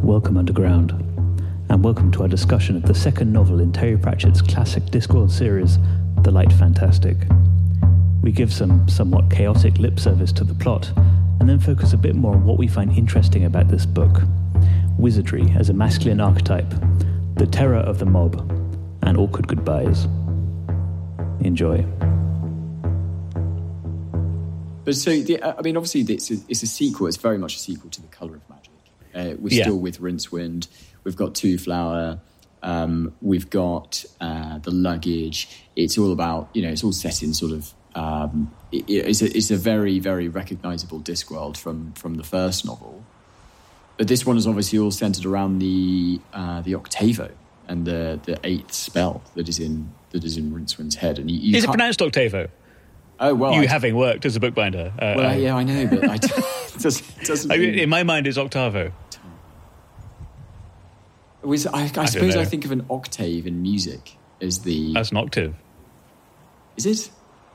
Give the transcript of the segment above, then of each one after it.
Welcome Underground, and welcome to our discussion of the second novel in Terry Pratchett's classic Discworld series, The Light Fantastic. We give some somewhat chaotic lip service to the plot, and then focus a bit more on what we find interesting about this book: wizardry as a masculine archetype, the terror of the mob, and awkward goodbyes. Enjoy. But so, obviously, it's a sequel. It's very much a sequel to The Colour of Magic. We're still with Rincewind. We've got Two Flower. We've got the luggage. It's all about, it's all set in sort of. It's a very, very recognisable Discworld from the first novel. But this one is obviously all centred around the Octavo and the eighth spell that is in Rincewind's head. And is it pronounced Octavo? Oh well, having worked as a bookbinder. Yeah, I know, but it doesn't. In my mind, it's Octavo. I suppose I think of an octave in music as the. That's an octave. Is it?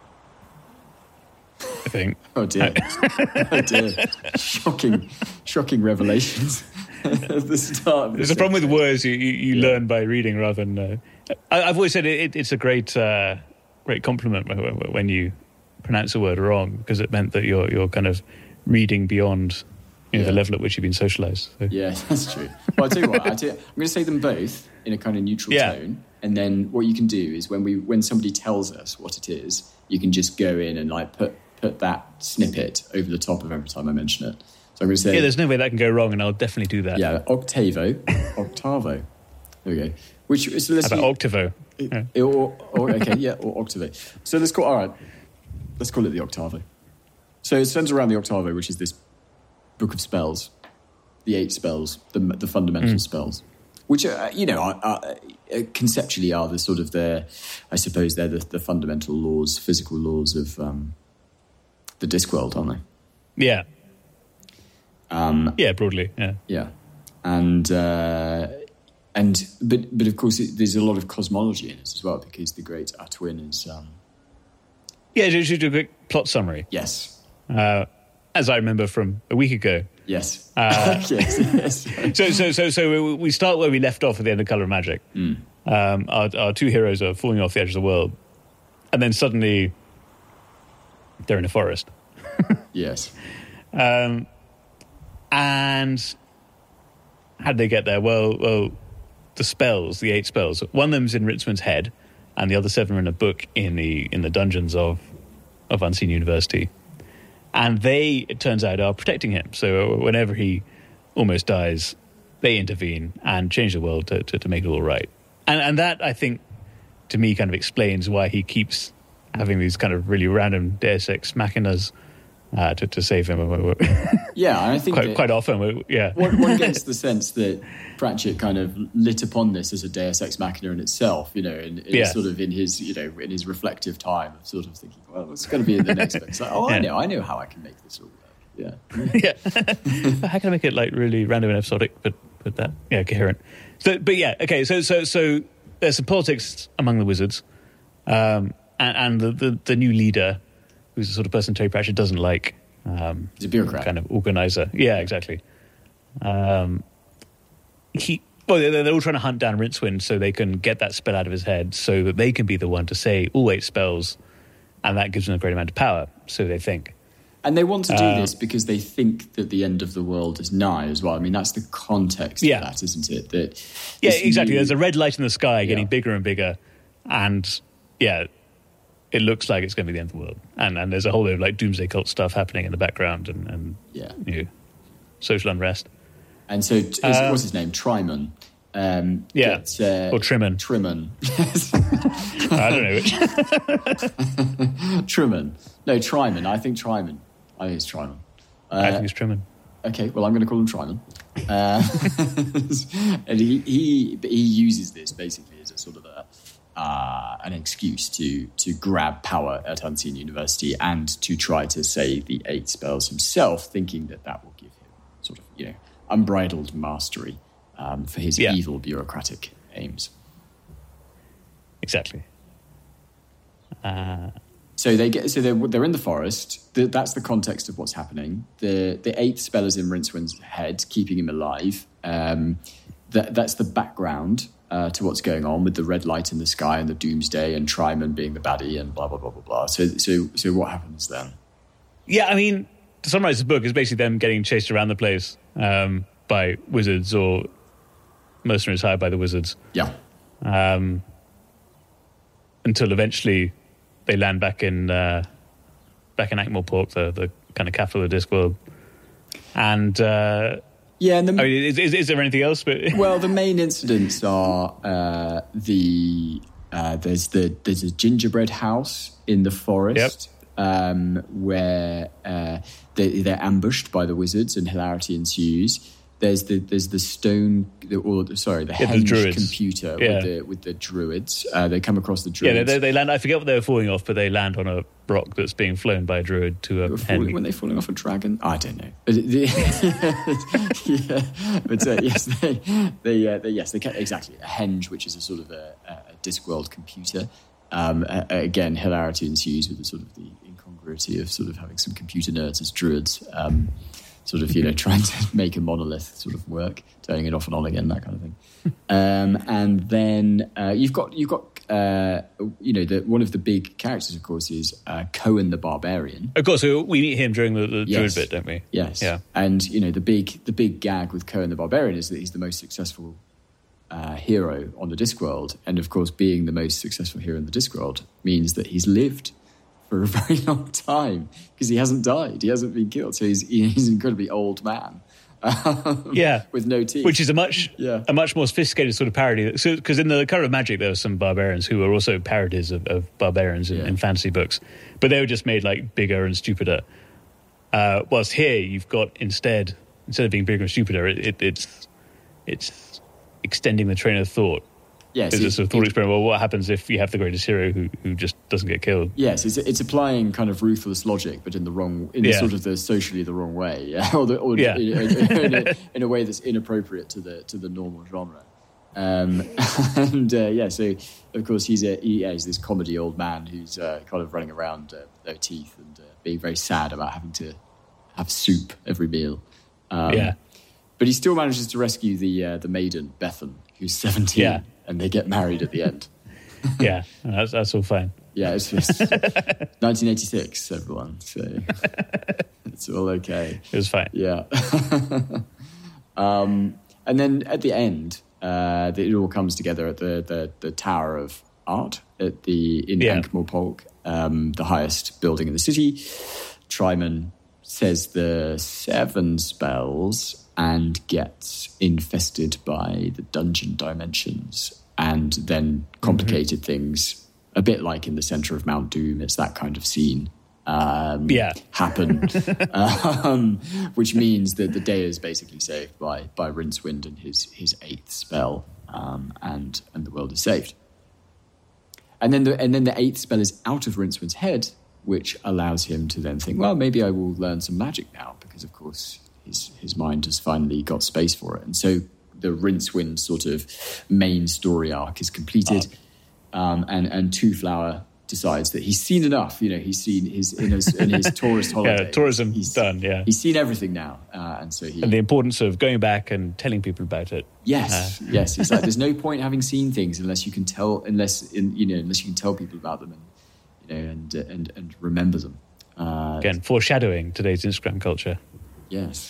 I think. Oh dear! Oh dear! Shocking revelations at the start. There's a problem with words you learn by reading rather than. I've always said it's a great compliment when you pronounce a word wrong, because it meant that you're kind of reading beyond the level at which you've been socialised. So. Yeah, that's true. Well, I'll tell you what. I'm going to say them both in a kind of neutral tone, and then what you can do is when somebody tells us what it is, you can just go in and put that snippet over the top of every time I mention it. So I'm going to say... Yeah, there's no way that can go wrong, and I'll definitely do that. Yeah, Octavo. There we go. So how about Octavo? Or Octavo. So let's call it the Octavo. So it centers around the Octavo, which is this book of spells, the 8 spells, the fundamental spells, which conceptually are the sort of they're the fundamental laws, physical laws of the Discworld, aren't they? Yeah. Broadly, yeah. Yeah, but of course there's a lot of cosmology in it as well, because the great Atwin is. Should do a quick plot summary. Yes. As I remember from a week ago. Yes. Yes. So we start where we left off at the end of Colour of Magic. Our two heroes are falling off the edge of the world, and then suddenly they're in a forest. Yes. And how'd they get there? Well, the spells, the 8 spells. One of them's in Rincewind's head, and the other 7 are in a book in the dungeons of Unseen University. And they, it turns out, are protecting him. So whenever he almost dies, they intervene and change the world to make it all right. And that, I think, to me, kind of explains why he keeps having these kind of really random Deus Ex Machinas to save him. Yeah, I think quite often. One gets the sense that Pratchett kind of lit upon this as a Deus Ex Machina in itself, sort of in his reflective time of sort of thinking, well, it's going to be in the next book. It's like, I know how I can make this all work. Yeah. How can I make it really random and episodic, but that coherent? So there's some politics among the wizards, and the new leader, who's the sort of person Terry Pratchett doesn't like. He's a bureaucrat. Kind of organizer. Yeah, exactly. They're all trying to hunt down Rincewind so they can get that spell out of his head, so that they can be the one to say all 8 spells, and that gives them a great amount of power, so they think. And they want to do this because they think that the end of the world is nigh as well. I mean, that's the context of that, isn't it? Exactly. There's a red light in the sky getting bigger and bigger, and it looks like it's going to be the end of the world. And there's a whole load of doomsday cult stuff happening in the background and social unrest. And so, what's his name? Trimon. Or Trimon. Trimon. I don't know which. Trimon. No, Trimon. I think Trimon. I think it's Trimon. I think it's Trimon. Okay, well, I'm going to call him Trimon. And he uses this basically as a sort of an excuse to grab power at Unseen University and to try to say the 8 spells himself, thinking that will give him sort of, unbridled mastery for his evil bureaucratic aims. Exactly. So they're in the forest. That's the context of what's happening. The eighth spell is in Rincewynd's head, keeping him alive. That's the background to what's going on with the red light in the sky and the doomsday and Tryman being the baddie and blah blah blah blah blah. So what happens then? Yeah, I mean, to summarize the book, is basically them getting chased around the place by wizards or mercenaries hired by the wizards. Yeah. Until eventually they land back in Ankh-Morpork, the kind of capital of the Discworld. And and I mean, is there anything else? Well, the main incidents are there's a gingerbread house in the forest. Yep. Where they're ambushed by the wizards and hilarity ensues. There's the stone, the henge computer with the druids. They come across the druids. Yeah, they land. I forget what they were falling off, but they land on a rock that's being flown by a druid to a henge. When they're falling off a dragon, I don't know. Yes, they can, exactly a henge, which is a sort of a Discworld computer. Again, hilarity ensues with the sort of the incongruity of sort of having some computer nerds as druids. Sort of, trying to make a monolith sort of work, turning it off and on again, that kind of thing. And then you've got one of the big characters, of course, is Cohen the Barbarian. Of course, so we meet him during the druid bit, don't we? Yes. Yeah. And the big gag with Cohen the Barbarian is that he's the most successful hero on the Discworld, and of course, being the most successful hero in the Discworld means that he's lived for a very long time because he hasn't died, he hasn't been killed, so he's an incredibly old man with no teeth, which is a much more sophisticated sort of parody. So because in the Color of Magic there were some barbarians who were also parodies of barbarians in fantasy books, but they were just made like bigger and stupider, whilst here you've got instead of being bigger and stupider, it's extending the train of thought. Yes, it's a sort of thought experiment. Well, what happens if you have the greatest hero who just doesn't get killed? Yes, it's applying kind of ruthless logic, but in sort of the socially the wrong way, in a way that's inappropriate to the normal genre. So of course he's this comedy old man who's kind of running around with no teeth and being very sad about having to have soup every meal. But he still manages to rescue the maiden Bethan, who's 17. Yeah. And they get married at the end. That's all fine. Yeah, it's just 1986, everyone. So it's all okay. It was fine. Yeah. And then at the end, it all comes together at the Tower of Art in Ankh-Morpork, the highest building in the city. Tryman says the 7 spells and gets infested by the dungeon dimensions, and then complicated things, a bit like in the center of Mount Doom. It's that kind of scene happen, which means that the day is basically saved by Rincewind and his 8th spell, and the world is saved. And then the 8th spell is out of Rincewind's head, which allows him to then think, well, maybe I will learn some magic now, because of course his mind has finally got space for it. And so the Rincewind sort of main story arc is completed, and Two Flower decides that he's seen enough. He's seen in his tourist holiday. Tourism's done. Yeah, he's seen everything now, and so and the importance of going back and telling people about it. Yes. It's like there's no point having seen things unless you can tell people about them, and remember them. Again, foreshadowing today's Instagram culture. Yes.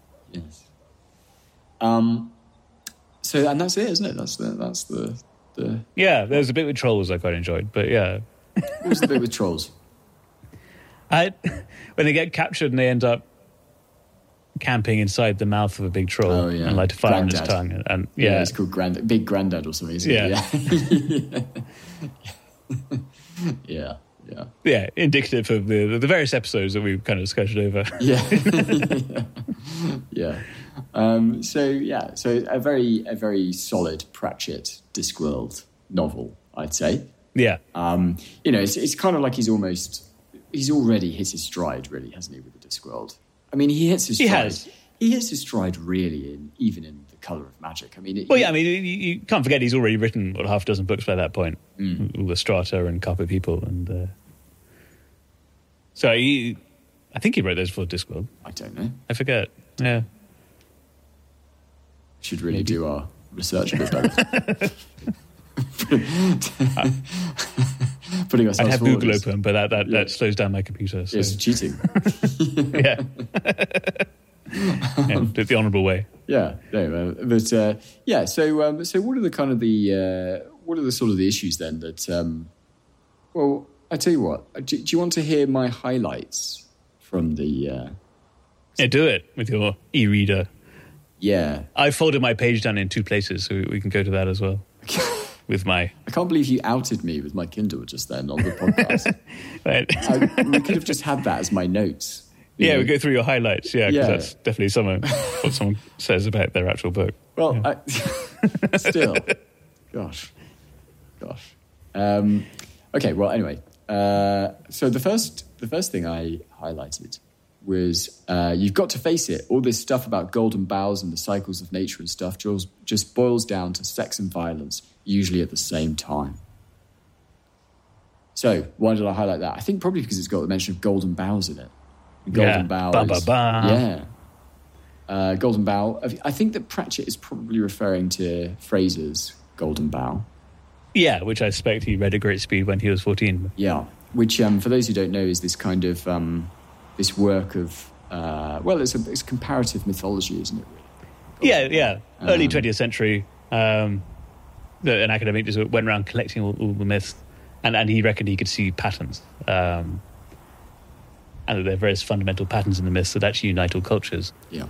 So, and that's it, isn't it? That's the. Yeah, there's a bit with trolls I quite enjoyed, but yeah. What was the bit with trolls? When they get captured and they end up camping inside the mouth of a big troll and light a fire on his tongue, and it's called Big Grandad or something. Isn't it? Yeah, indicative of the various episodes that we've kind of discussed over. So a very solid Pratchett Discworld novel, I'd say. Yeah. It's kind of like he's already hit his stride, really, hasn't he, with the Discworld? I mean, he hits his stride. He has. He hits his stride really even in the Colour of Magic. I mean, you can't forget he's already written half a dozen books by that point. All the Strata and Carpet People and So I think he wrote those for Discworld. I don't know. I forget. Yeah. Should really do our research a bit better. Putting ourselves I'd have forward Google open, but that slows down my computer. So. It's cheating. Yeah. Do it the honourable way. Yeah, no, but yeah. So what are the kind of what are the sort of the issues then that? Well, I tell you what. Do you want to hear my highlights from the? Yeah, do it with your e-reader. Yeah, I folded my page down in 2 places, so we can go to that as well. With my, I can't believe you outed me with my Kindle just then on the podcast. Right. We could have just had that as my notes. Yeah, we go through your highlights. Yeah, because that's definitely what someone says about their actual book. Well, yeah. Still, gosh. Okay. Well, anyway. So the first thing I highlighted was you've got to face it. All this stuff about golden bowels and the cycles of nature and stuff just boils down to sex and violence, usually at the same time. So why did I highlight that? I think probably because it's got the mention of golden bowels in it. Golden bowels. Ba, ba, ba. Yeah. Golden bow. I think that Pratchett is probably referring to Fraser's golden bow. Yeah, which I suspect he read at great speed when he was 14. Yeah, which for those who don't know is this kind of this work of it's comparative mythology, isn't it? Really? Yeah. Early 20th century, an academic just went around collecting all the myths, and he reckoned he could see patterns, and that there are various fundamental patterns in the myths that actually unite all cultures. Yeah.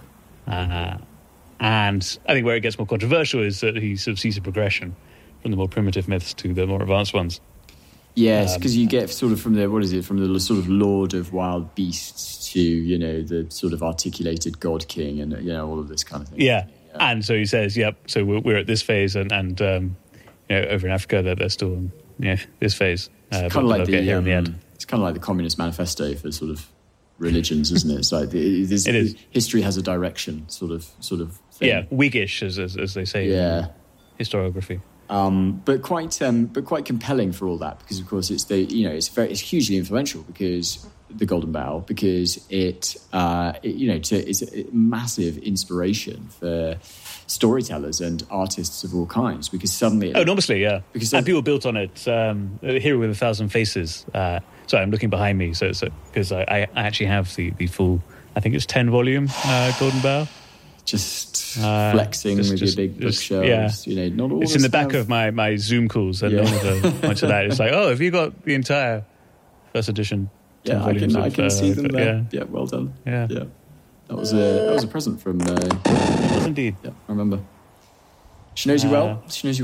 And I think where it gets more controversial is that he sort of sees a progression from the more primitive myths to the more advanced ones. Yes, because you get sort of from the sort of Lord of Wild Beasts to, the sort of articulated God King and, all of this kind of thing. Yeah. And so he says, so we're at this phase and over in Africa they're still in this phase. It's kind of like it's kind of like the Communist Manifesto for sort of religions, isn't it? It's like it is. History has a direction, sort of thing. Yeah, Whiggish, as they say. Yeah, in historiography. But quite compelling for all that, because of course it's it's hugely influential, because the Golden Bough, because it's a massive inspiration for storytellers and artists of all kinds, because suddenly enormously, yeah, and people built on it. Hero with 1,000 Faces. Sorry, I'm looking behind me, so because I actually have the full, I think it's 10-volume Golden Bough. Just flexing with your big bookshelves. Yeah. Not all. It's in the back of my Zoom calls, and none of them went to that. It's like, have you got the entire first edition? Yeah, I can see them there. Yeah, well done. Yeah. That was a present from. It was indeed. Yeah, I remember. She knows you well.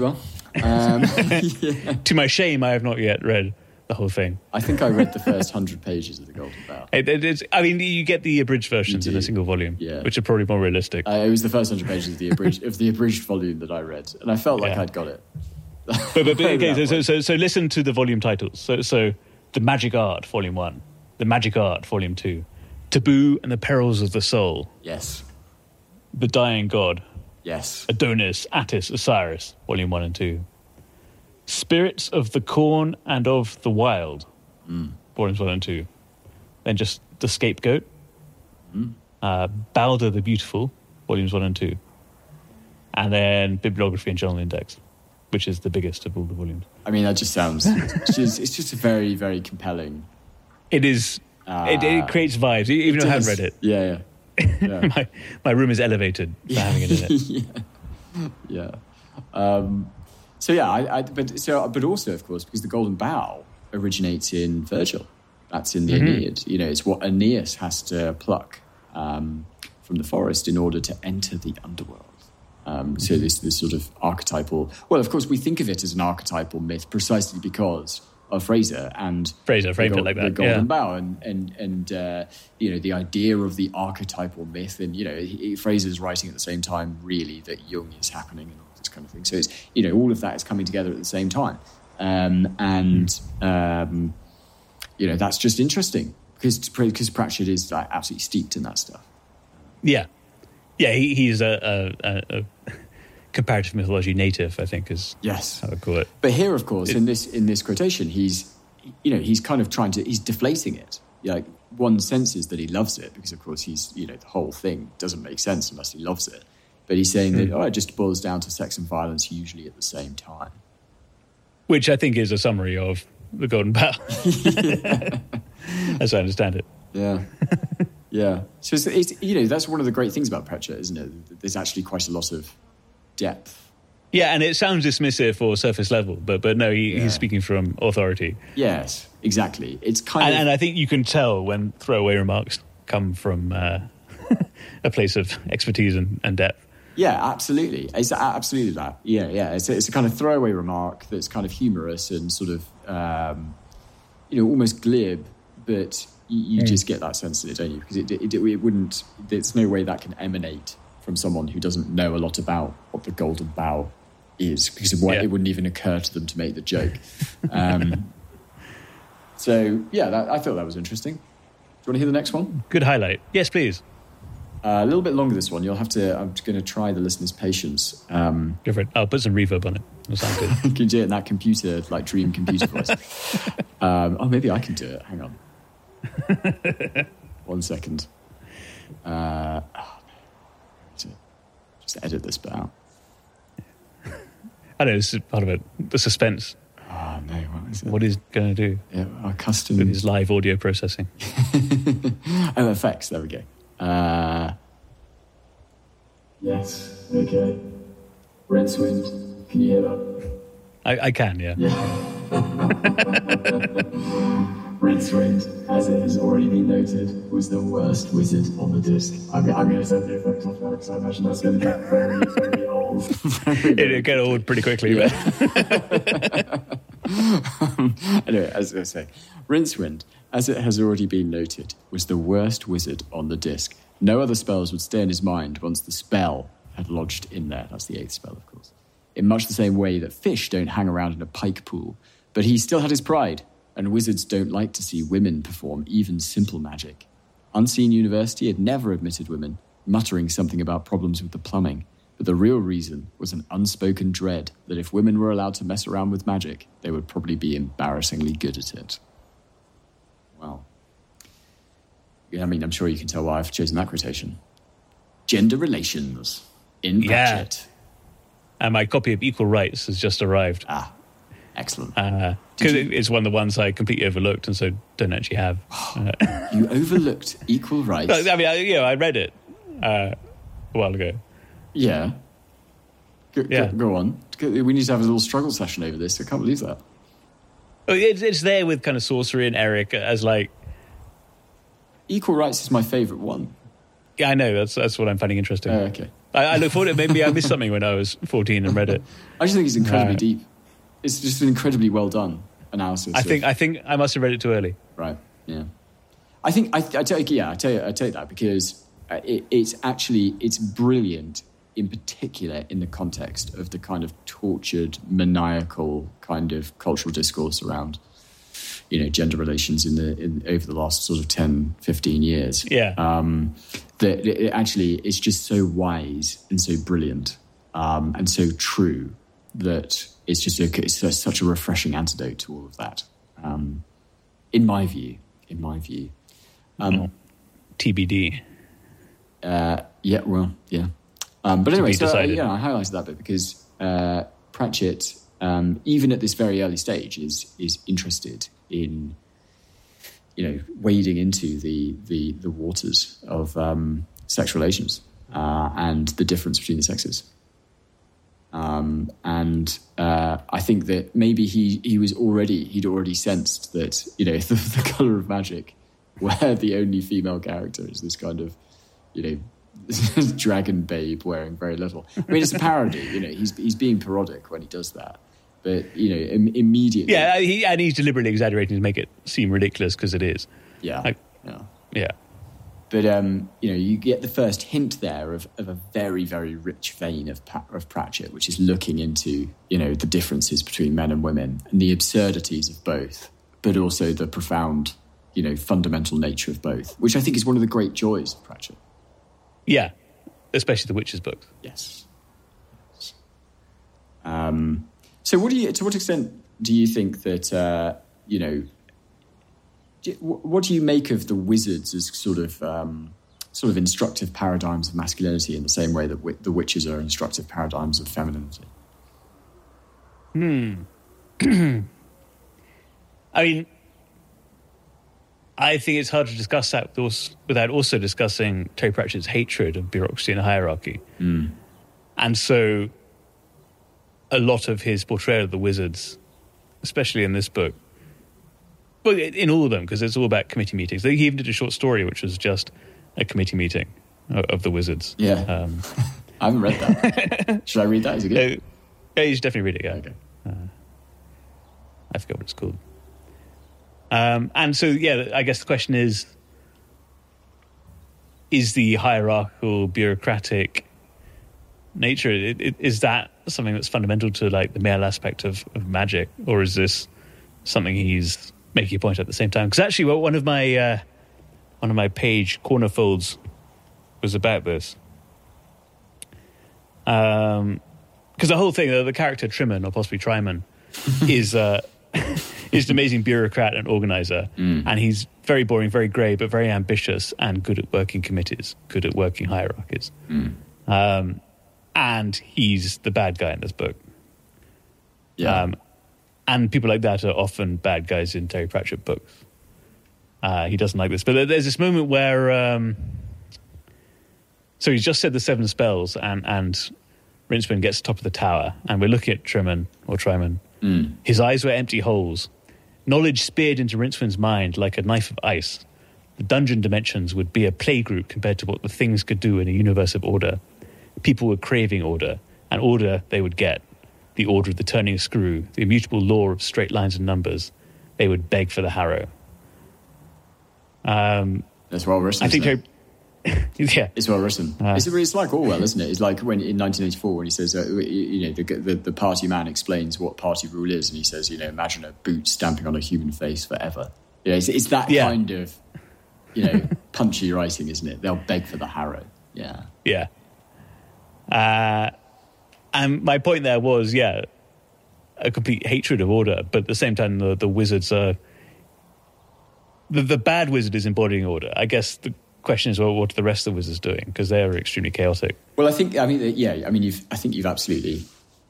Yeah. To my shame, I have not yet read the whole thing. I think I read the first 100 pages of the Golden Bough. You get the abridged versions in a single volume, which are probably more realistic. It was the first 100 pages of the abridged volume that I read, and I felt like I'd got it. So listen to the volume titles. So The Magic Art, Volume 1. The Magic Art, Volume 2. Taboo and the Perils of the Soul. Yes. The Dying God. Yes. Adonis, Attis, Osiris, Volume 1 and 2. Spirits of the Corn and of the Wild, Volumes 1 and 2. Then just The Scapegoat. Balder the Beautiful, Volumes 1 and 2. And then Bibliography and Journal Index, which is the biggest of all the volumes. I mean, that just sounds... it's just a very, very compelling... It is... it creates vibes, even though I haven't read it. Yeah. my room is elevated for having it in it. Yeah. But also, of course, because the Golden Bough originates in Virgil. That's in the Aeneid. It's what Aeneas has to pluck from the forest in order to enter the underworld. So this sort of archetypal... Well, of course, we think of it as an archetypal myth precisely because of Fraser and framed it like that. The Golden Bough and the idea of the archetypal myth, and Fraser's writing at the same time really that Jung is happening and all this kind of thing. So it's all of that is coming together at the same time, that's just interesting because Pratchett is like absolutely steeped in that stuff. Yeah, he's a comparative mythology native, I think, is how I call it. But here, of course, in this quotation, he's kind of he's deflating it, like one senses that he loves it because, of course, he's, you know, the whole thing doesn't make sense unless he loves it. But he's saying that it just boils down to sex and violence usually at the same time. Which I think is a summary of the Golden Bough, as I understand it. Yeah. Yeah. So, it's, you know, that's one of the great things about Pratchett, isn't it? There's actually quite a lot of depth. Yeah, and it sounds dismissive or surface level, but no, he's speaking from authority. Yes, exactly. It's kind of... And I think you can tell when throwaway remarks come from a place of expertise and depth. Yeah, absolutely. It's absolutely that. Yeah, yeah. It's a kind of throwaway remark that's kind of humorous and sort of, you know, almost glib, but you just get that sense of it, don't you? Because it wouldn't... There's no way that can emanate from someone who doesn't know a lot about what the Golden Bough is, because of why it wouldn't even occur to them to make the joke. So, yeah, I thought that was interesting. Do you want to hear the next one? Good highlight. Yes, please. A little bit longer, this one. You'll have to... I'm going to try the listener's patience. Go for it. I'll put some reverb on it. It'll sound good. You can do it in that computer, like dream computer voice. Oh, maybe I can do it. Hang on. 1 second. Just edit this bit out. I know, this is part of it. The suspense. Oh, no. What is it? What he's going to do? Yeah, our custom... With his live audio processing. Oh, effects. There we go. Yes, okay. Rincewind, can you hear that? I can, yeah. Rincewind, as it has already been noted, was the worst wizard on the disc. I'm going to set the effects off now because I imagine that's going to get very, very old. It'll get old pretty quickly, yeah. Anyway, as I say, Rincewind, as it has already been noted, was the worst wizard on the disc. No other spells would stay in his mind once the spell had lodged in there. That's the 8th spell, of course. In much the same way that fish don't hang around in a pike pool. But he still had his pride, and wizards don't like to see women perform even simple magic. Unseen University had never admitted women, muttering something about problems with the plumbing. But the real reason was an unspoken dread that if women were allowed to mess around with magic, they would probably be embarrassingly good at it. Wow. Yeah, I mean, I'm sure you can tell why I've chosen that quotation. Gender relations in Pratchett. And my copy of Equal Rights has just arrived. Ah, excellent. Because it's one of the ones I completely overlooked and so don't actually have. You overlooked Equal Rights? I mean, I read it a while ago. Yeah. Go on. We need to have a little struggle session over this. I can't believe that. Oh, it's there with kind of Sorcery and Eric as like... Equal Rights is my favourite one. Yeah, I know. That's what I'm finding interesting. Okay. I look forward to it. Maybe I missed something when I was 14 and read it. I just think it's incredibly deep. It's just an incredibly well done analysis. I think I must have read it too early. Right. Yeah. I think I take that because it's brilliant, in particular in the context of the kind of tortured, maniacal kind of cultural discourse around, you know, gender relations in over the last sort of 10, 15 years. Yeah. That it actually is just so wise and so brilliant and so true that it's just it's such a refreshing antidote to all of that. In my view. TBD. Yeah, well, yeah. But anyway, so I highlighted that bit because Pratchett, even at this very early stage, is interested in, you know, wading into the waters of sex relations and the difference between the sexes. And I think that maybe he'd already sensed that, you know, the Colour of Magic, where the only female character is this kind of, you know, dragon babe wearing very little. I mean, it's a parody, you know, he's being parodic when he does that. But, you know, immediately... Yeah, he's deliberately exaggerating to make it seem ridiculous because it is. Yeah. Yeah. But, you know, you get the first hint there of a very, very rich vein of Pratchett, which is looking into, you know, the differences between men and women and the absurdities of both, but also the profound, you know, fundamental nature of both, which I think is one of the great joys of Pratchett. Yeah, especially the Witches books. Yes. So to what extent do you think that, you know, what do you make of the wizards as sort of instructive paradigms of masculinity in the same way that the witches are instructive paradigms of femininity? I mean, I think it's hard to discuss that without also discussing Terry Pratchett's hatred of bureaucracy and hierarchy. And so a lot of his portrayal of the wizards, especially in this book, well, in all of them, because it's all about committee meetings. He even did a short story which was just a committee meeting of the wizards. Yeah. I haven't read that. Should I read that? Is it good? Yeah, you should definitely read it, yeah. Okay. I forget what it's called. And so, yeah, I guess the question is the hierarchical, bureaucratic nature, is that something that's fundamental to, like, the male aspect of magic, or is this something he's making a point at the same time? Because actually, one of my page corner folds was about this. Because the whole thing, the character Trimon, or possibly Trimon, is an amazing bureaucrat and organizer. And he's very boring, very grey, but very ambitious and good at working committees, good at working hierarchies. And he's the bad guy in this book. Yeah. And people like that are often bad guys in Terry Pratchett books. He doesn't like this. But there's this moment where... so he's just said the 7 spells, and Rincewind gets to the top of the tower, and we're looking at Trimon. His eyes were empty holes. Knowledge speared into Rincewind's mind like a knife of ice. The dungeon dimensions would be a playgroup compared to what the things could do in a universe of order. People were craving order, and order they would get. The order of the turning screw, the immutable law of straight lines and numbers. They would beg for the harrow. That's well written. I think yeah, it's well written. It's like Orwell, isn't it? It's like when in 1984 when he says, the party man explains what party rule is, and he says, imagine a boot stamping on a human face forever. It's that kind of, punchy writing, isn't it? They'll beg for the harrow. Yeah. Yeah. And my point there was, a complete hatred of order, but at the same time, the wizards are... The bad wizard is embodying order. I guess the question is, well, what are the rest of the wizards doing? Because they are extremely chaotic. Well, I think you've absolutely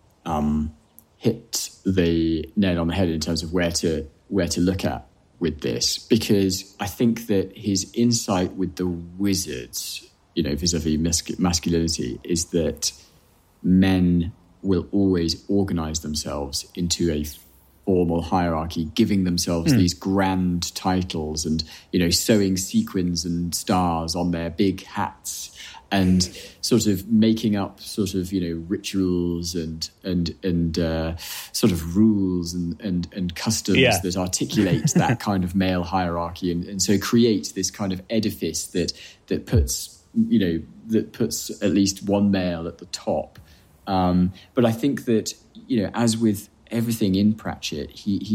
hit the nail on the head in terms of where to look at with this, because I think that his insight with the wizards, vis-a-vis masculinity, is that men will always organise themselves into a formal hierarchy, giving themselves these grand titles and, sewing sequins and stars on their big hats and sort of making up sort of, rituals and sort of rules and customs that articulate that kind of male hierarchy and so create this kind of edifice that puts at least one male at the top. But I think that, as with everything in Pratchett,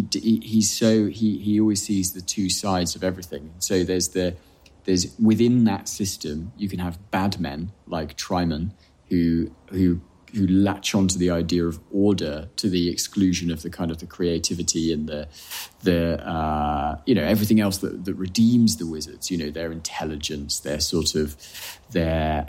he always sees the two sides of everything. So there's within that system you can have bad men like Trimon who latch onto the idea of order to the exclusion of the kind of the creativity and the everything else that redeems the wizards. Their intelligence, their sort of their.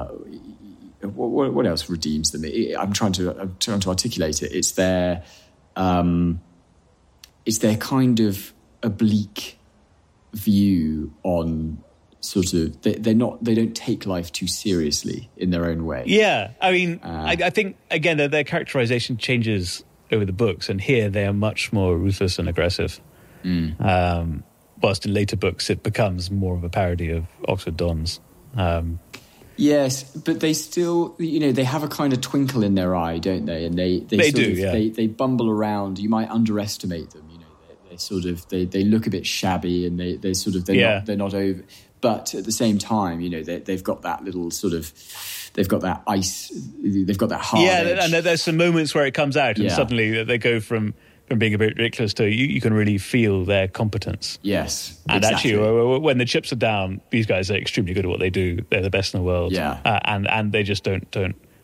What else redeems them? I'm trying to articulate it. It's their kind of oblique view on sort of they don't take life too seriously in their own way. Yeah, I mean, I think again their characterization changes over the books, and here they are much more ruthless and aggressive. Whilst in later books it becomes more of a parody of Oxford Dons. Yes, but they still, they have a kind of twinkle in their eye, don't they? And they bumble around. You might underestimate them. They look a bit shabby, and they're not over. But at the same time, they've got that little sort of, they've got that ice, they've got that hard edge. And there's some moments where it comes out, and suddenly they go from being a bit ridiculous to you can really feel their competence. Yes, and exactly. Actually, when the chips are down, these guys are extremely good at what they do. They're the best in the world. Yeah, and they just don't.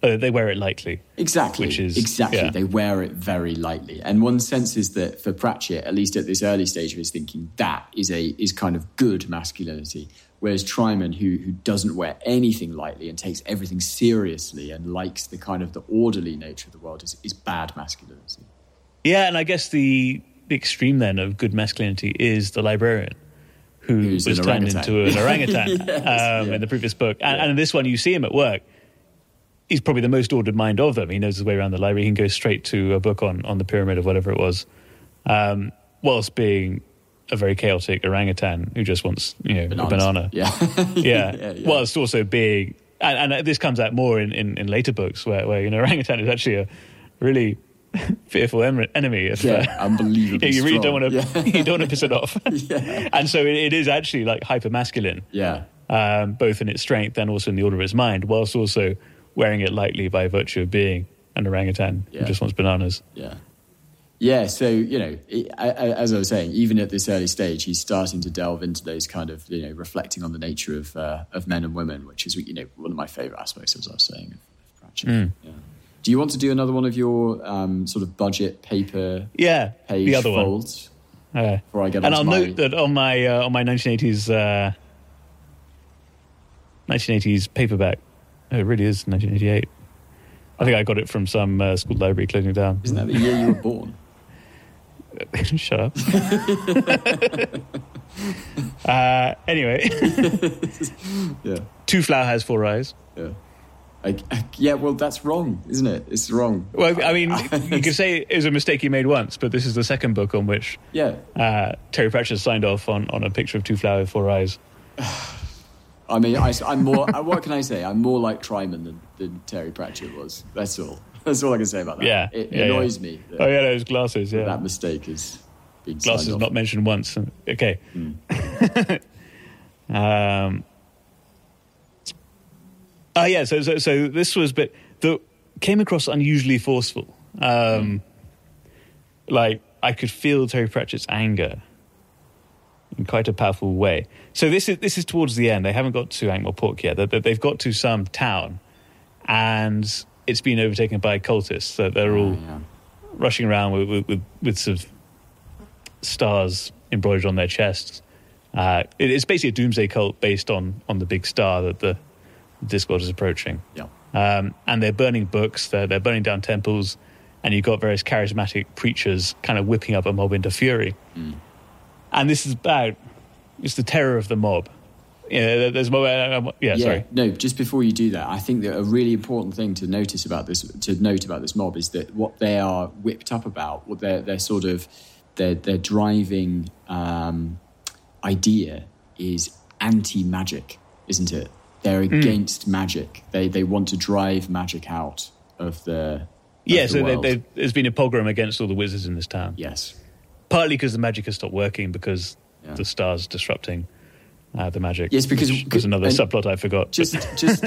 They wear it lightly. Exactly. Yeah. They wear it very lightly. And one senses that for Pratchett, at least at this early stage of his thinking, that is kind of good masculinity. Whereas Twyman, who doesn't wear anything lightly and takes everything seriously and likes the kind of the orderly nature of the world, is bad masculinity. Yeah, and I guess the extreme then of good masculinity is the librarian, who's was turned into an orangutan in the previous book. And in this one, you see him at work. He's probably the most ordered mind of them. He knows his way around the library. He can go straight to a book on the pyramid of whatever it was, whilst being a very chaotic orangutan who just wants, a banana. Yeah. Whilst also being, and this comes out more in later books where orangutan is actually a really fearful enemy. Unbelievably you really strong. don't want to you don't want to piss it off. And so it is actually like hyper masculine. Both in its strength and also in the order of its mind, whilst also wearing it lightly by virtue of being an orangutan who just wants bananas. Yeah, so, as I was saying, even at this early stage, he's starting to delve into those kind of, reflecting on the nature of men and women, which is, one of my favourite aspects, as I was saying, of Pratchett. Do you want to do another one of your sort of budget paper page the other folds? Before I get and I'll note that on my 1980s 1980s paperback, it really is 1988. I think I got it from some school library closing down. Isn't that the year you were born? Shut up. Anyway. Two Flower has four eyes. Well, that's wrong, isn't it? It's wrong. Well, I mean, you could say it was a mistake he made once, but this is the second book on which Terry Pratchett signed off on a picture of Two Flower with four eyes. I mean, I'm more. What can I say? I'm more like Twyman than Terry Pratchett was. That's all. That's all I can say about that. It annoys me. Those glasses. That mistake is being glasses not mentioned once. Okay. So this was, but came across unusually forceful. Like I could feel Terry Pratchett's anger in quite a powerful way. So this is towards the end. They haven't got to Ankh-Morpork yet. They've got to some town, and it's been overtaken by cultists. So they're all rushing around with sort of stars embroidered on their chests. It's basically a doomsday cult based on the big star that the Discworld is approaching. And they're burning books. They're burning down temples, and you've got various charismatic preachers kind of whipping up a mob into fury. And this is about it's the terror of the mob. There's mob. Sorry. No, just before you do that, I think that a really important thing to note about this mob is that what they are whipped up about, what their sort of their driving idea is anti-magic, isn't it? They're against magic. They want to drive magic out of the world. There's been a pogrom against all the wizards in this town. Yes. Partly because the magic has stopped working because the star's disrupting the magic. Yes, because there's another subplot I forgot. Just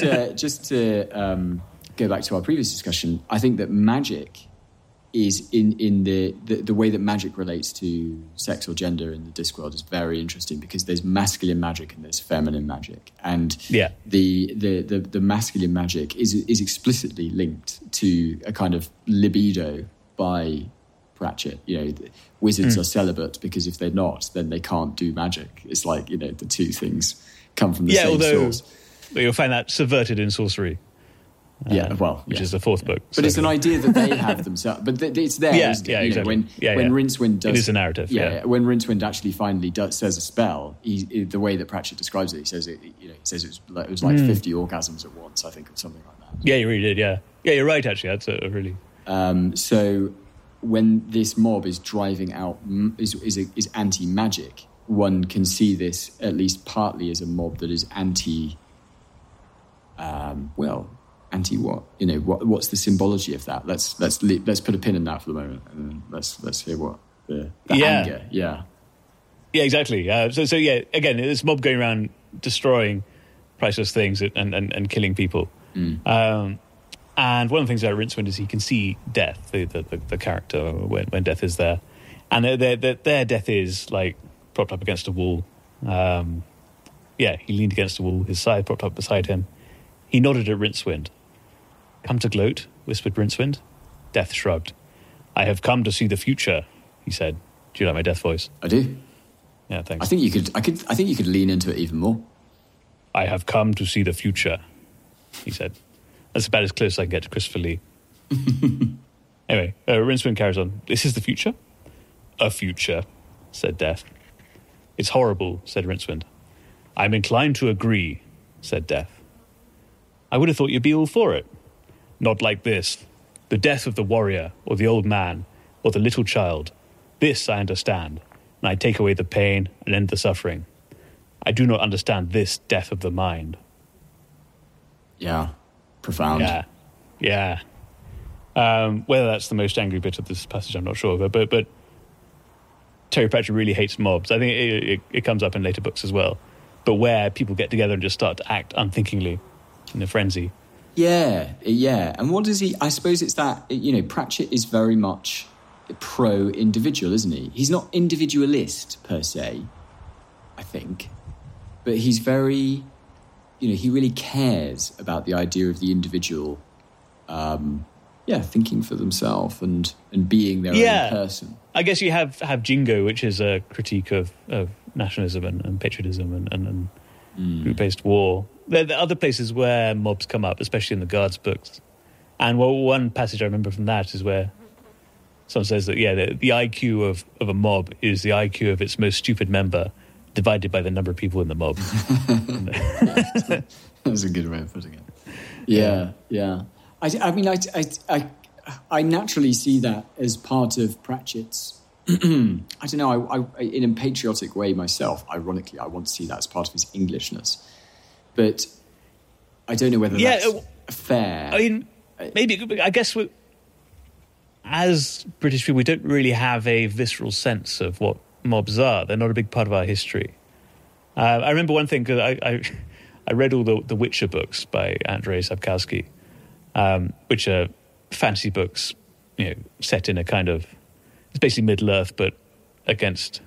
to go back to our previous discussion, I think that magic is in the way that magic relates to sex or gender in the Discworld is very interesting because there's masculine magic and there's feminine magic, and the masculine magic is explicitly linked to a kind of libido by Pratchett. Wizards are celibate because if they're not, then they can't do magic. It's like the two things come from the same source. You'll find that subverted in sorcery. Which is the fourth book. But it's an idea that they have themselves. But it's there. Exactly. When Rincewind does, it is a narrative. When Rincewind actually finally says a spell, the way that Pratchett describes it, he says it was like 50 orgasms at once, I think, or something like that. Yeah, you really did. Yeah, you're right. Actually, that's a really. So when this mob is driving out is anti-magic, one can see this at least partly as a mob that is anti. Anti what? What's the symbology of that? Let's put a pin in that for the moment, and then let's hear what the anger. Yeah, exactly. So again, this mob going around destroying priceless things and killing people. And one of the things about Rincewind is he can see death, the character when death is there, and their death is like propped up against a wall. He leaned against a wall, his side propped up beside him. He nodded at Rincewind, Come to gloat, whispered Rincewind. Death shrugged. I have come to see the future, he said. Do you like my Death voice? I do. Yeah, thanks. I think you could lean into it even more. I have come to see the future, he said. That's about as close as I can get to Christopher Lee. Anyway, Rincewind carries on. This is the future? A future, said Death. It's horrible, said Rincewind. I'm inclined to agree, said Death. I would have thought you'd be all for it. Not like this. The death of the warrior, or the old man, or the little child. This I understand, and I take away the pain and end the suffering. I do not understand this death of the mind. Yeah, profound. Yeah. Whether that's the most angry bit of this passage, I'm not sure. But Terry Pratchett really hates mobs. I think it comes up in later books as well. But where people get together and just start to act unthinkingly in a frenzy. Yeah. And what does he... I suppose it's that, Pratchett is very much pro-individual, isn't he? He's not individualist, per se, I think. But he's very... he really cares about the idea of the individual, thinking for themselves and being their own person. I guess you have Jingo, which is a critique of nationalism and patriotism and group-based war. There are other places where mobs come up, especially in the Guards books. And one passage I remember from that is where someone says that, the IQ of a mob is the IQ of its most stupid member divided by the number of people in the mob. That's a good way of putting it. Yeah. I naturally see that as part of Pratchett's... I don't know, I in a patriotic way myself, ironically, I want to see that as part of his Englishness. But I don't know whether that's fair. I mean, maybe, I guess, as British people, we don't really have a visceral sense of what mobs are. They're not a big part of our history. I remember one thing, because I read all the Witcher books by Andrzej Sapkowski, which are fantasy books, set in a kind of... It's basically Middle-earth, but against...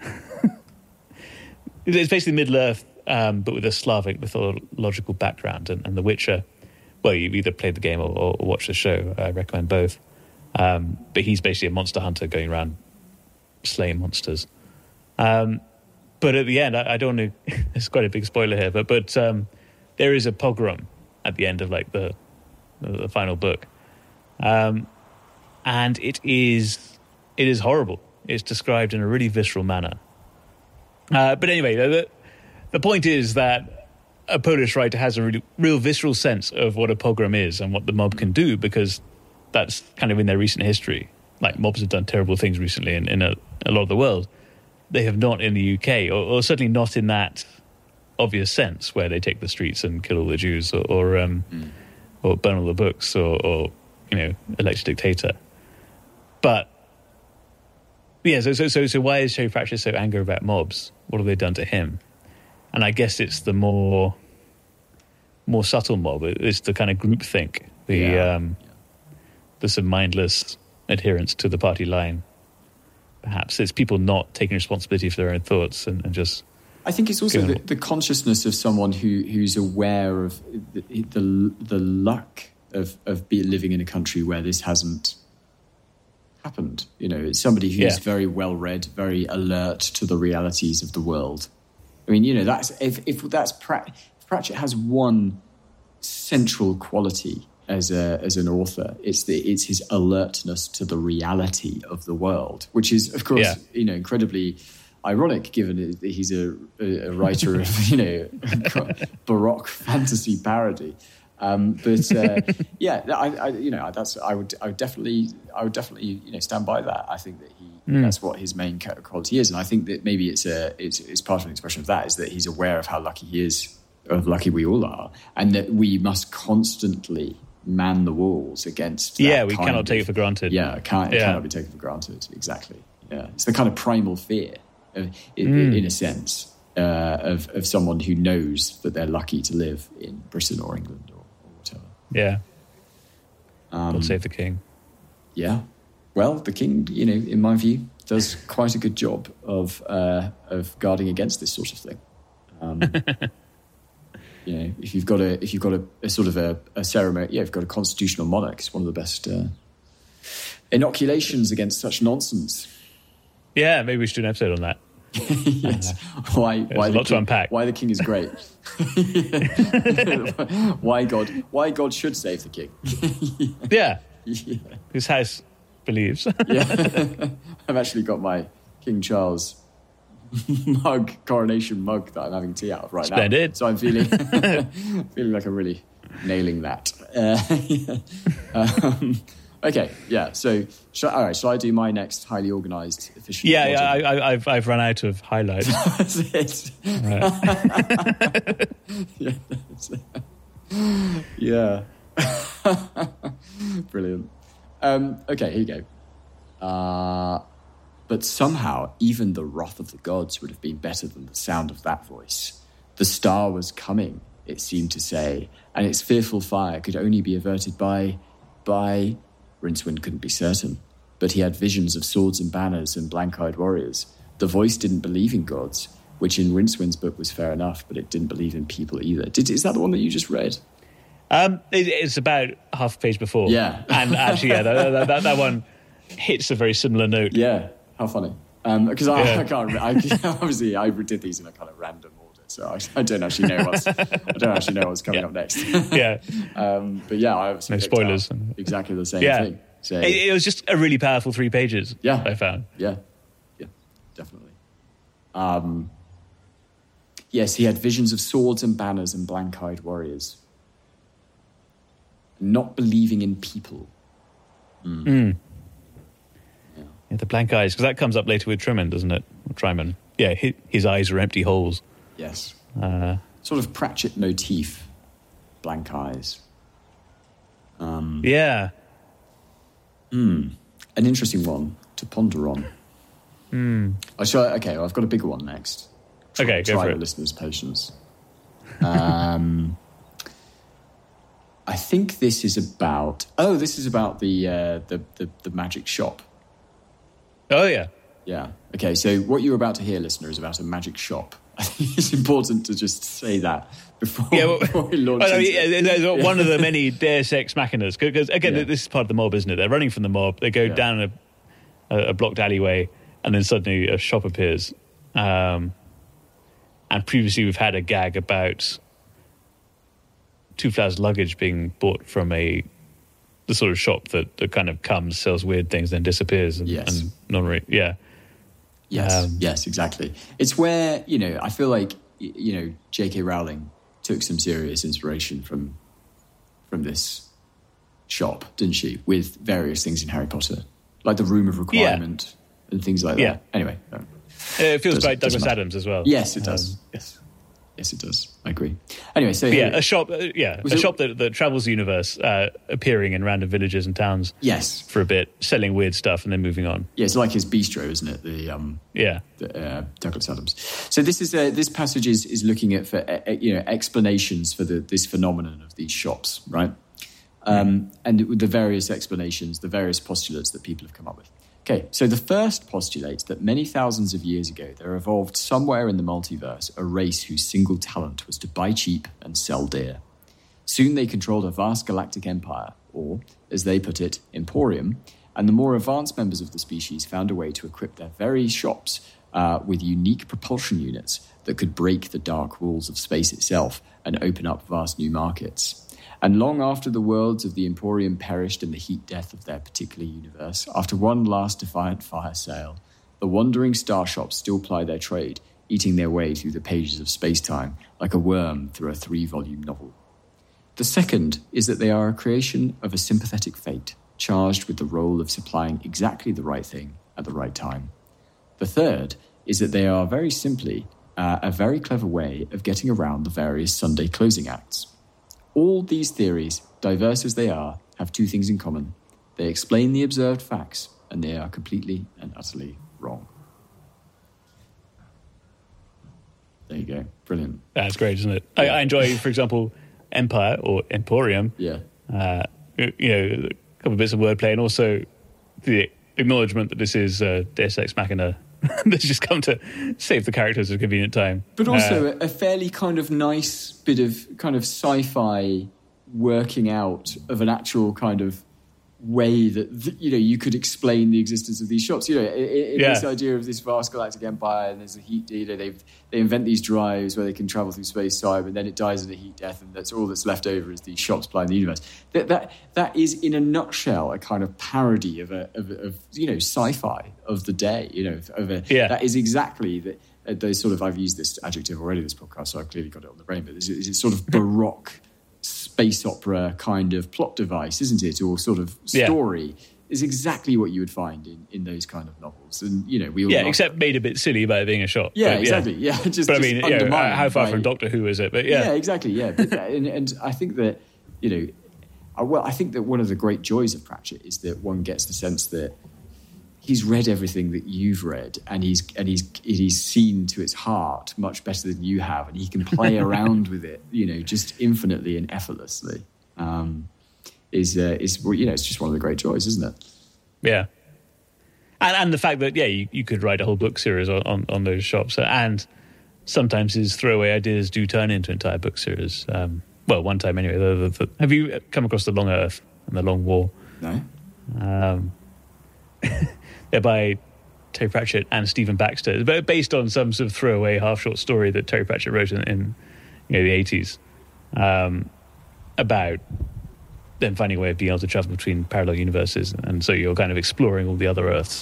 It's basically Middle-earth, but with a Slavic mythological background. And The Witcher, well, you either play the game or watch the show. I recommend both. But he's basically a monster hunter going around slaying monsters. But at the end, I don't want to... It's quite a big spoiler here, but there is a pogrom at the end of the final book. And it is horrible. It's described in a really visceral manner. But anyway, the point is that a Polish writer has a real visceral sense of what a pogrom is and what the mob can do, because that's kind of in their recent history. Mobs have done terrible things recently in a lot of the world. They have not in the UK, or certainly not in that obvious sense where they take the streets and kill all the Jews or burn all the books or elect a dictator. But yeah, so why is Terry Pratchett so angry about mobs? What have they done to him? And I guess it's the more subtle mob. It's the kind of groupthink, the sort of mindless adherence to the party line. Perhaps it's people not taking responsibility for their own thoughts and just... I think it's also the consciousness of someone who's aware of the luck of living in a country where this hasn't happened. It's somebody who's very well read, very alert to the realities of the world. I mean, that's if Pratchett has one central quality as an author, it's his alertness to the reality of the world, which is, of course, incredibly ironic given that he's a writer of Baroque fantasy parody. I would definitely stand by that. I think that that's what his main quality is, and I think that maybe it's part of an expression of that is that he's aware of how lucky he is, of lucky we all are, and that we must constantly man the walls against that. We cannot take it for granted. It cannot be taken for granted. Exactly. Yeah, it's the kind of primal fear, in a sense, of someone who knows that they're lucky to live in Britain or England or whatever. Yeah. God save the king. Yeah. Well, the king, in my view, does quite a good job of guarding against this sort of thing. if you've got a sort of a ceremony, you've got a constitutional monarch. It's one of the best inoculations against such nonsense. Yeah, maybe we should do an episode on that. Yes. Why a lot to unpack. Why the king is great. why God should save the king. Yeah. His house believes. Yeah. I've actually got my King Charles coronation mug that I'm having tea out of right Splendid. now. So I'm feeling like I'm really nailing that. Okay, yeah. So, shall I do my next highly organised, efficient? Yeah. I've run out of highlights. That's it. Yeah. Brilliant. Okay, here you go. But somehow, even the wrath of the gods would have been better than the sound of that voice. The star was coming, it seemed to say, and its fearful fire could only be averted by... Rincewind couldn't be certain, but he had visions of swords and banners and blank-eyed warriors. The voice didn't believe in gods, which in Rincewind's book was fair enough, but it didn't believe in people either. Is that the one that you just read? It's about half a page before. Yeah. And actually, that one hits a very similar note. Yeah, how funny. Because I can't. Obviously, I did these in a kind of random order, so I don't actually know what's coming up next. Yeah. But yeah, I obviously no spoilers. Exactly the same thing. So it was just a really powerful 3 pages. Yeah, I found. Yeah, definitely. Yes, he had visions of swords and banners and blank-eyed warriors. Not believing in people. Yeah, the blank eyes, because that comes up later with Trimon, doesn't it? Or Trimon. Yeah, his eyes are empty holes. Yes. Sort of Pratchett motif, blank eyes. Yeah. An interesting one to ponder on. I've got a bigger one next. Go for the it. listeners' patience. I think this is about the magic shop. Oh, yeah. Yeah. Okay, so what you're about to hear, listener, is about a magic shop. I think it's important to just say that before we launch into one of the many Deus Ex Machinas. Because, again, this is part of the mob, isn't it? They're running from the mob. They go down a blocked alleyway, and then suddenly a shop appears. And previously we've had a gag about Two Flowers luggage being bought from the sort of shop that kind of comes, sells weird things, then disappears. And non-re- yeah. Yes, exactly. It's where, I feel like, J.K. Rowling took some serious inspiration from this shop, didn't she? With various things in Harry Potter, like the Room of Requirement and things like that. Anyway. It feels like Douglas Adams as well. Yes, it does. Yes, it does. I agree. Anyway, so a shop. A shop that travels the universe, appearing in random villages and towns. Yes, for a bit, selling weird stuff, and then moving on. Yeah, it's like his bistro, isn't it? The Douglas Adams. So this passage is looking at explanations for this phenomenon of these shops, right? And the various explanations, the various postulates that people have come up with. Okay, so the first postulates that many thousands of years ago there evolved somewhere in the multiverse a race whose single talent was to buy cheap and sell dear. Soon they controlled a vast galactic empire, or, as they put it, emporium, and the more advanced members of the species found a way to equip their very shops with unique propulsion units that could break the dark walls of space itself and open up vast new markets. And long after the worlds of the Emporium perished in the heat death of their particular universe, after one last defiant fire sale, the wandering star shops still ply their trade, eating their way through the pages of space-time like a worm through a 3-volume novel. The second is that they are a creation of a sympathetic fate, charged with the role of supplying exactly the right thing at the right time. The third is that they are very simply a very clever way of getting around the various Sunday closing acts. All these theories, diverse as they are, have 2 things in common. They explain the observed facts, and they are completely and utterly wrong. There you go. Brilliant. That's great, isn't it? Yeah. I enjoy, for example, Empire or Emporium. Yeah. A couple of bits of wordplay, and also the acknowledgement that this is Deus Ex Machina that's just come to save the characters at a convenient time. But also a fairly kind of nice bit of kind of sci-fi working out of an actual kind of way that you could explain the existence of these shops. This idea of this vast galactic empire, and there's a heat. They invent these drives where they can travel through space-time, and then it dies in a heat death, and that's all that's left over is these shops supplying the universe. That is, in a nutshell, a kind of parody of sci-fi of the day. That is exactly those sort of. I've used this adjective already in this podcast, so I've clearly got it on the brain. But it's sort of baroque space opera kind of plot device, isn't it? Or sort of story is exactly what you would find in those kind of novels. And, we all except made a bit silly by being a shop. Yeah, but, exactly. Yeah. How far from Doctor Who is it? But yeah, exactly. Yeah. But, and I think that, I think that one of the great joys of Pratchett is that one gets the sense that he's read everything that you've read, and he's seen to its heart much better than you have, and he can play around with it, just infinitely and effortlessly. It's just one of the great joys, isn't it? Yeah, and the fact that you could write a whole book series on those shops, and sometimes his throwaway ideas do turn into entire book series. One time anyway. Have you come across The Long Earth and The Long War? No. They're by Terry Pratchett and Stephen Baxter, but based on some sort of throwaway half-short story that Terry Pratchett wrote in the 80s about them finding a way of being able to travel between parallel universes, and so you're kind of exploring all the other Earths.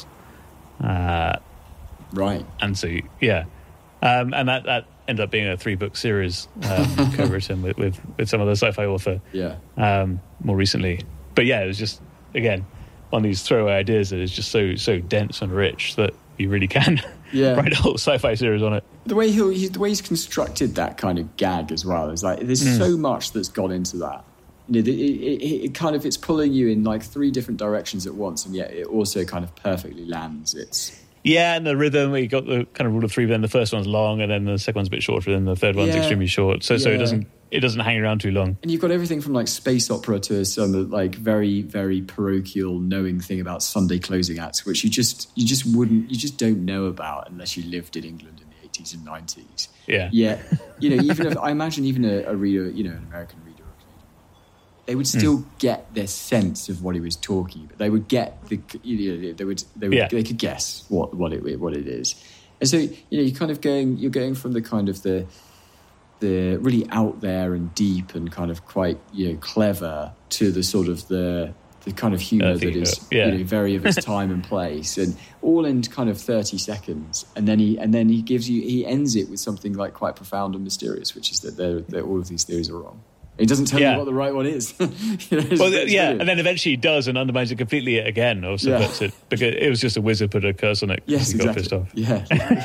Right. And so, and that ended up being a 3-book series co-written with some other sci-fi author more recently. But it was just, again, on these throwaway ideas that is just so dense and rich that you really can write a whole sci-fi series on it. The way he's constructed that kind of gag as well is like there's so much that's gone into that. It's pulling you in like 3 different directions at once, and yet it also kind of perfectly lands. And the rhythm, you got the kind of rule of 3, but then the first one's long, and then the second one's a bit shorter, and the third one's extremely short. So it doesn't hang around too long. And you've got everything from like space opera to some like very, very parochial knowing thing about Sunday closing acts, which you just don't know about unless you lived in England in the 80s and 90s. Yeah. Yeah. Even if I imagine even a reader, an American reader, they would still get their sense of what he was talking about. They would get they could guess what it is. And so, you're kind of you're going from the kind of the really out there and deep and kind of quite, clever to the sort of the kind of humour that is, very of its time and place, and all in kind of 30 seconds. And then he ends it with something like quite profound and mysterious, which is that all of these theories are wrong. He doesn't tell you what the right one is. And then eventually he does and undermines it completely again, or subverts it, because it was just a wizard put a curse on it. Yes, he exactly. got pissed off. Yeah.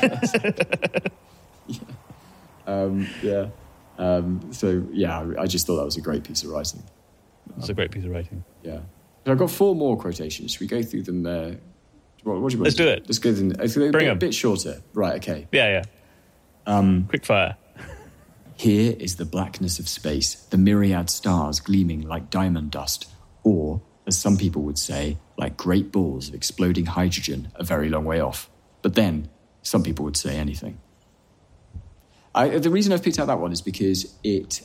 I just thought that was a great piece of writing. It's a great piece of writing. Yeah. So I've got 4 more quotations. Should we go through them? What do you Let's do it. Let's go through them. Bring them. A bit shorter. Right, okay. Yeah. Quick fire. Here is the blackness of space, the myriad stars gleaming like diamond dust, or, as some people would say, like great balls of exploding hydrogen a very long way off. But then, some people would say anything. The reason I've picked out that one is because it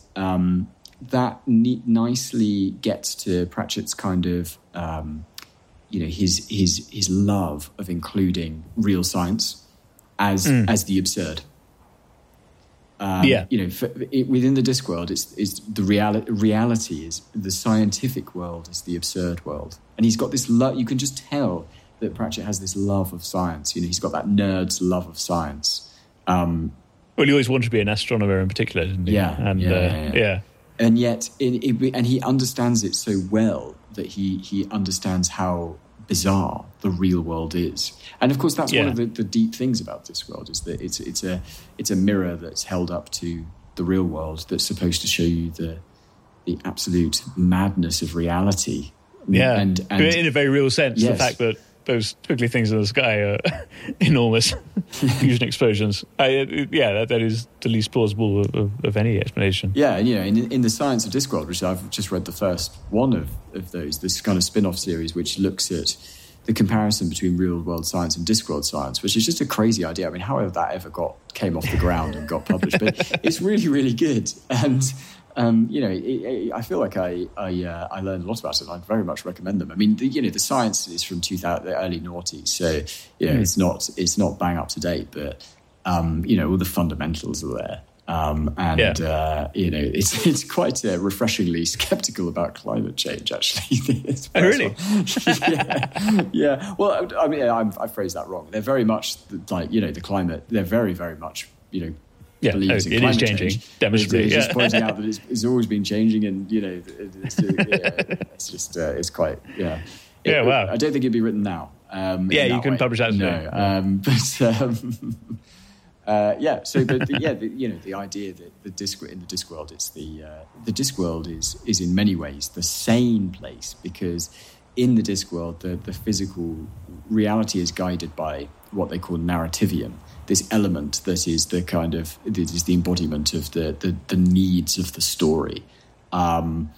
nicely gets to Pratchett's kind of, his love of including real science as the absurd. Within the Discworld, it's the reality is the scientific world is the absurd world, and he's got this love. You can just tell that Pratchett has this love of science. He's got that nerd's love of science. Well, he always wanted to be an astronomer in particular, didn't he? Yeah. And yet, and he understands it so well that he understands how bizarre the real world is. And of course, that's one of the deep things about this world is that it's a mirror that's held up to the real world that's supposed to show you the absolute madness of reality. Yeah, and in a very real sense, the fact that those twiggly things in the sky are enormous fusion explosions. That is the least plausible of any explanation. Yeah, and in the Science of Discworld, which I've just read the first one of those, this kind of spin-off series which looks at the comparison between real world science and Discworld science, which is just a crazy idea. I mean, however that ever came off the ground and got published, but it's really, really good. And I feel like I learned a lot about it. And I'd very much recommend them. I mean, the science is from the early noughties, so it's not bang up to date, but all the fundamentals are there. It's quite refreshingly skeptical about climate change, actually. Oh, really? Yeah. Well, I mean, I phrased that wrong. They're very much the climate. They're very, very much, believes in climate changing. Change. Demonstrably, it's just pointing out that it's always been changing, and it's quite Wow. I don't think it'd be written now. You couldn't publish that. No, the idea that in the Discworld, it's the Discworld is in many ways the sane place, because in the Discworld, the physical reality is guided by what they call narrativium, this element that is the embodiment of the needs of the story, and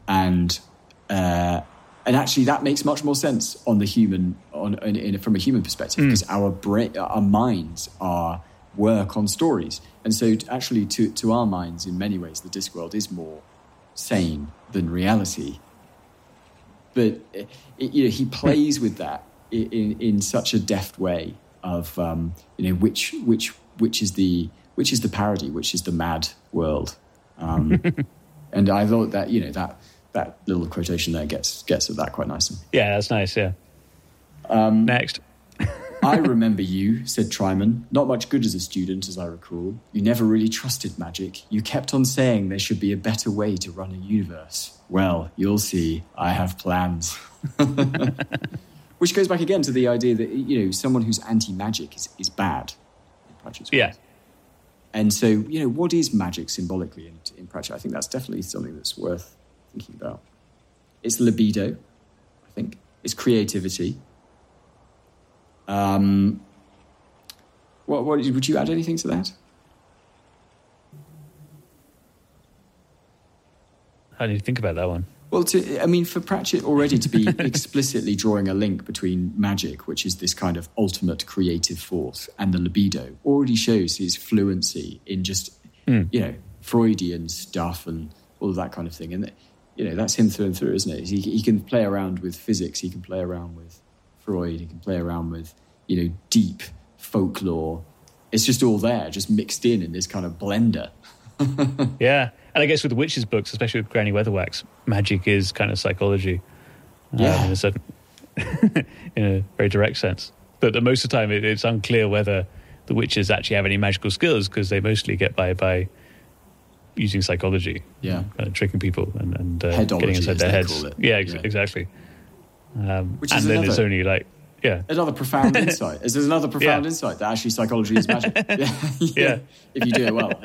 actually that makes much more sense on the human from a human perspective, because our minds work on stories, and so actually to our minds, in many ways, the Discworld is more sane than reality. But he plays with that in such a deft way of which is the parody, which is the mad world, and I thought that that little quotation there gets at that quite nicely. Yeah, that's nice. Yeah. Next. I remember you, said Tryman, not much good as a student, as I recall. You never really trusted magic. You kept on saying there should be a better way to run a universe. Well, you'll see. I have plans. Which goes back again to the idea that, someone who's anti-magic is bad in Pratchett's world. Yeah. And so, what is magic symbolically in Pratchett? I think that's definitely something that's worth thinking about. It's libido, I think. It's creativity. What would you add anything to that? How do you think about that one? Well, for Pratchett already to be explicitly drawing a link between magic, which is this kind of ultimate creative force, and the libido, already shows his fluency in just, Freudian stuff and all of that kind of thing. And, that's him through and through, isn't it? He can play around with physics, he can play around with Freud, he can play around with, deep folklore. It's just all there, just mixed in this kind of blender. Yeah. And I guess with the Witches books, especially with Granny Weatherwax, magic is kind of psychology. In a very direct sense. But most of the time, it's unclear whether the Witches actually have any magical skills, because they mostly get by using psychology. Yeah. Kind of tricking people and Headology, getting inside their heads. Call it. Yeah, exactly. Which and is then it's only another profound insight. There's another profound insight that actually psychology is magic. Yeah. If you do it well.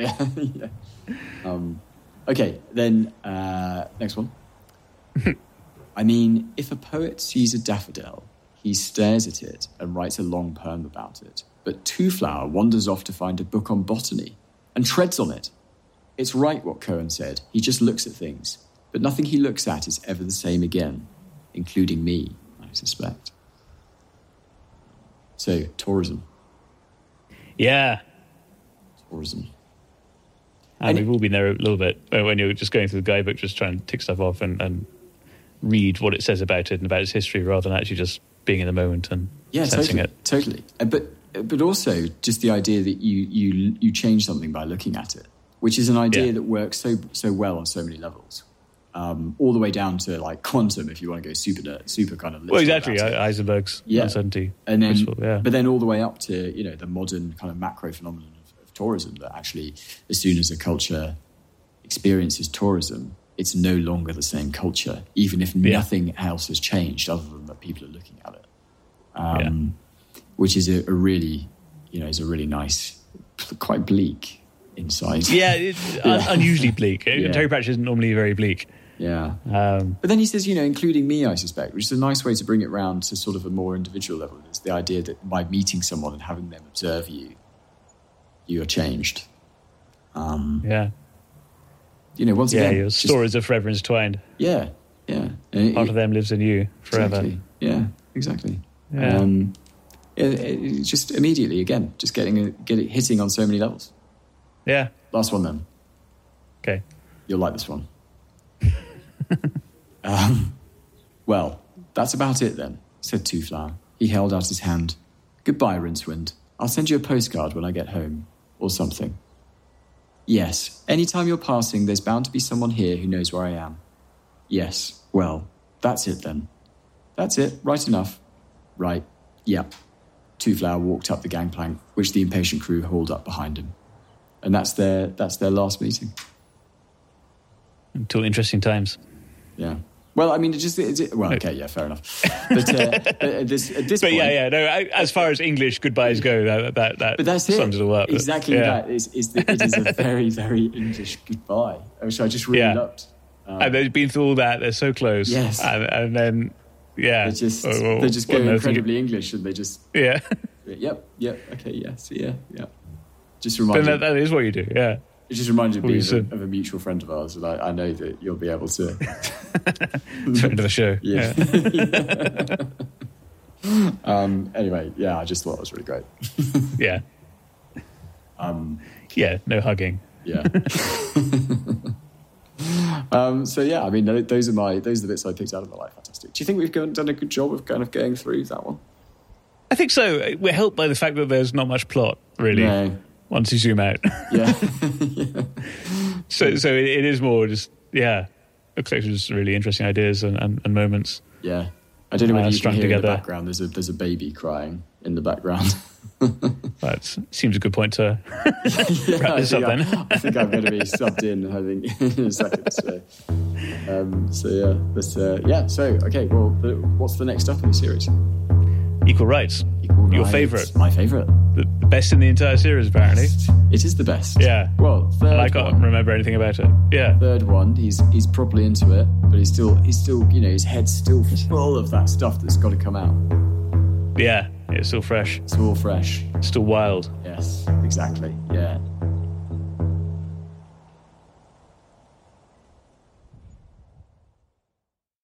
Okay, then next one. I mean, if a poet sees a daffodil, he stares at it and writes a long poem about it. But Two-Flower wanders off to find a book on botany and treads on it. It's right what Cohen said. He just looks at things. But nothing he looks at is ever the same again, including me, I suspect. So, tourism. Yeah. Tourism. And we've all been there a little bit when you're just going through the guidebook, just trying to tick stuff off and read what it says about it and about its history, rather than actually just being in the moment and sensing it. Totally. But also just the idea that you change something by looking at it, which is an idea that works so well on so many levels. All the way down to like quantum, if you want to go super kind of literal. Well, exactly, Heisenberg's uncertainty. And then, but then all the way up to the modern kind of macro phenomenon of tourism, that actually, as soon as a culture experiences tourism, it's no longer the same culture, even if nothing else has changed other than that people are looking at it. Which is a really nice, quite bleak insight. Yeah, it's unusually bleak. Terry Pratchett isn't normally very bleak. Yeah. But then he says, including me, I suspect, which is a nice way to bring it round to sort of a more individual level. It's the idea that by meeting someone and having them observe you, you are changed. Once again... your stories are forever intertwined. Yeah. Part of them lives in you forever. Exactly. Yeah, exactly. It just immediately, again, just get it hitting on so many levels. Yeah. Last one then. Okay. You'll like this one. Well, that's about it then, said Two Flower. He held out his hand. Goodbye, Rincewind. I'll send you a postcard when I get home, or something. Yes, anytime you're passing, there's bound to be someone here who knows where I am. Yes, well, that's it then. That's it, right enough. Right, yep. Two Flower walked up the gangplank, which the impatient crew hauled up behind him. And that's their last meeting. Until interesting times. Yeah. Well, I mean, okay, yeah, fair enough. But at this point... Yeah, no, as far as English goodbyes go, that sums it all up. Exactly that. It is a very, very English goodbye, which I just really loved. And they've been through all that, they're so close. Yes. And then, They just go incredibly English, and they just... Yeah. Yep, okay, yeah, see ya, yeah. Just remind you... That is what you do, yeah. It just reminded me of a mutual friend of ours, and I know that you'll be able to... Friend of the show. Yeah. Anyway, yeah, I just thought it was really great. Yeah. Yeah, no hugging. Yeah. So yeah, I mean, those are the bits I picked out of The Light Fantastic. Do you think we've done a good job of kind of going through that one? I think so. We're helped by the fact that there's not much plot, really. No. Once you zoom out. Yeah. So it is more just, a collection of just really interesting ideas and moments. Yeah. I don't know whether you can hear together. In the background, there's a baby crying in the background. That seems a good point to wrap this up then. I think I'm going to be subbed in, in a second. So okay, well, what's the next stuff in the series? Equal Rights. Your favourite. My favourite. The best in the entire series, apparently. It is the best. Yeah. Well, third I can't remember anything about it. Yeah. Third one, he's properly into it, but he's still, his head's still full of that stuff that's got to come out. Yeah. It's still fresh. It's all fresh. Still wild. Yes, exactly. Yeah.